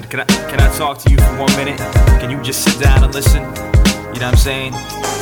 Can I talk to you for 1 minute? Can you just sit down and listen? You know what I'm saying?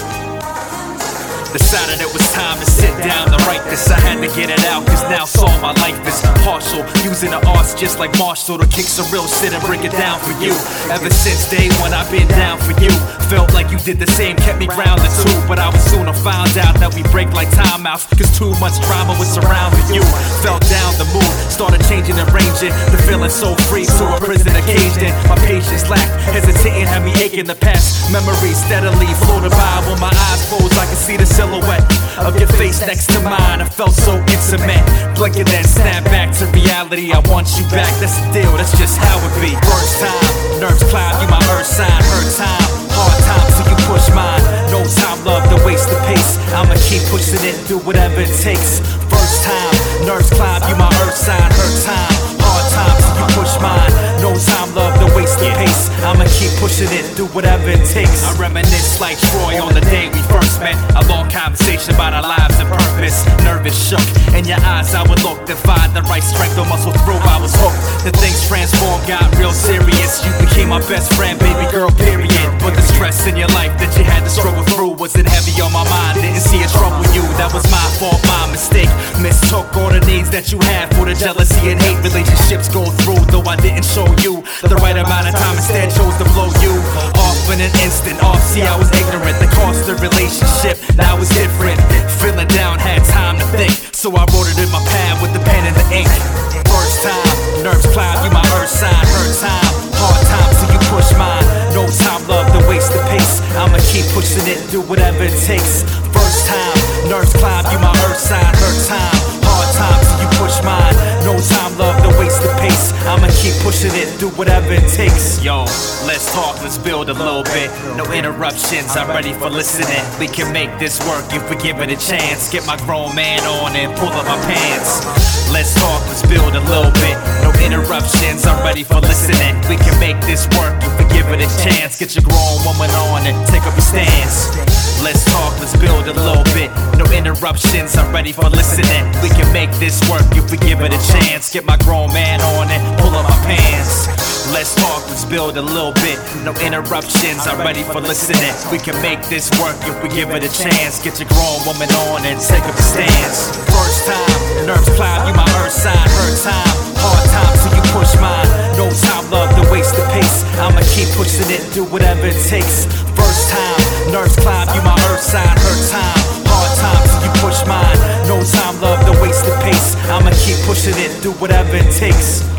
Decided it was time to sit down to write this. I had to get it out, cause now saw my life is partial. Using the arts just like Marshall to kick some real shit and break it down for you. Ever since day one I've been down for you. Felt like you did the same, kept me grounded too. But I was sooner found out that we break like timeouts, cause too much drama was surrounding you. Felt down the mood, started changing and ranging. The feeling so free to a prisoner caged in. My patience lacked, hesitating had me aching. The past memories steadily floated by. When my eyes closed I could see the silhouette of your face next to mine. I felt so intimate, blink and then snap back to reality. I want you back, that's the deal, that's just how it be. First time, nerves climb, you my earth sign. Hurt time, hard time till you push mine. No time, love to waste the pace. I'ma keep pushing it, do whatever it takes. First time, nerves climb, you my earth sign. Hurt time, hard time till you push mine. No time, love to waste the pace. I'ma keep pushing it, do whatever it takes. I reminisce like Troy on the day we first met. A long conversation about our lives and purpose. Nervous shook, in your eyes I would look, then find the right strength or muscle through. I was hooked, the things transformed, got real serious. You became my best friend, baby girl, period. But the stress in your life that you had to struggle through wasn't heavy on my mind, didn't see it trouble you. That was my fault, my mistake. Mistook all the needs that you had for the jealousy and hate relationships go through. Though I didn't show you the right amount of time, instead chose to blow you off in an instant. Off, see I was ignorant, the cost of relationship now is different. Feeling down, had time to think, so I wrote it in my pad with the pen and the ink. First time, nerves climb, you my earth sign. Hurt time, hard time till you push mine. No time, love to waste the pace. I'ma keep pushing it, do whatever it takes. First time, nerves climb, you my earth sign. Hurt time, hard time till you push mine. No time, love to waste the pace. I'ma keep pushing it, do whatever it takes. Yo, let's talk, let's build a little bit. No interruptions, I'm ready for listening. We can make this work if we give it a chance. Get my grown man on and pull up my pants. Let's talk, let's build a little bit. No interruptions, I'm ready for listening. We can make this work if we give it a chance. Get your grown woman on and take up your stance. Let's talk, let's build a little bit. No interruptions, I'm ready for listening. We can make this work if we give it a chance. Get my grown man on and pull up my pants. Let's talk, let's build a little bit. No interruptions, I'm ready for listening. We can make this work if we give it a chance. Get your grown woman on and take up a stance. First time, nerves climb, you my earth sign. Hurt time, hard time till you push mine. No time, love to waste the pace. I'ma keep pushing it, do whatever it takes. First time, nerves climb, you my earth sign. Hurt time, hard time till you push mine. No time, love to waste the pace. I'ma keep pushing it, do whatever it takes.